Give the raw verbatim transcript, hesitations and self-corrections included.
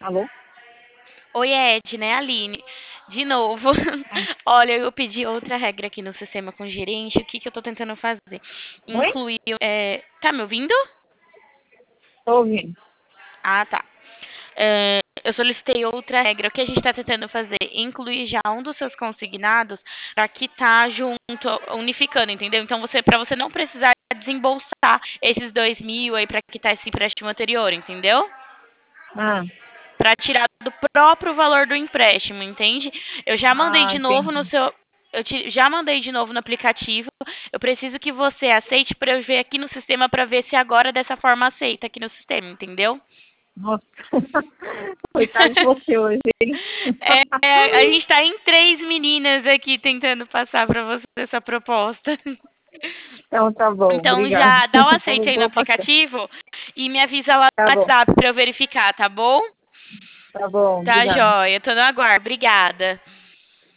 Alô? Oi, Ed, né, Aline? De novo. Ah, Olha, eu pedi outra regra aqui no sistema com o gerente. O que que eu tô tentando fazer? oi? Incluir. É... Tá me ouvindo? Tô ouvindo. Ah, tá. É, eu solicitei outra regra. O que a gente está tentando fazer? Incluir já um dos seus consignados para quitar junto, unificando, entendeu? Então, você, para você não precisar desembolsar esses dois mil aí para quitar esse empréstimo anterior, entendeu? Ah, Para tirar do próprio valor do empréstimo, entende? Eu já mandei ah, de novo no entendi. seu. Eu te- já mandei de novo no aplicativo. Eu preciso que você aceite para eu ver aqui no sistema para ver se agora dessa forma aceita aqui no sistema, entendeu? Nossa, coitado de você hoje, hein? É, a gente tá em três meninas aqui tentando passar para você essa proposta. Então tá bom, Então obrigada. já dá o aceite Vamos, aí no vou passar. aplicativo e me avisa lá Tá no bom, WhatsApp para eu verificar, tá bom? tá bom, Tá obrigada. joia, tô no aguardo. Obrigada.